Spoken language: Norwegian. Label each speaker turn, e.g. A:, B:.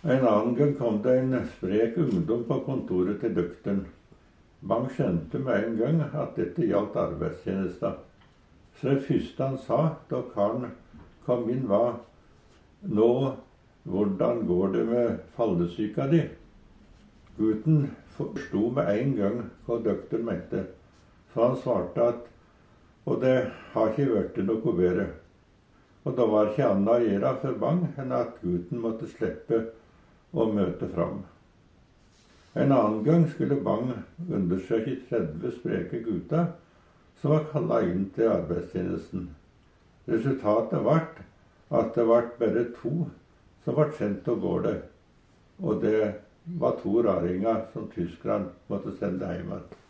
A: En annen gang kom det en sprek ungdom på kontoret til doktoren. Bang skjønte med en gang at dette gjaldt arbeidstjenesta. Så det første han sa da karen kom inn var: «Nå, hvordan går det med fallesyka di?» Gutten forsto med en gang hva doktoren mente, så han svarte at «Og det har ikke vært noe bedre». Og da var ikke annet å gjøre for Bang enn at gutten måtte slippe å møte fram. En annen gang skulle Bang undersøke 30 spreke gutter som var kallet inn til arbeidstjenesten. Resultatet ble at det ble bare 2 som ble sendt av gårde, og det var 2 raringer som tyskerne måtte sende hjem igjen.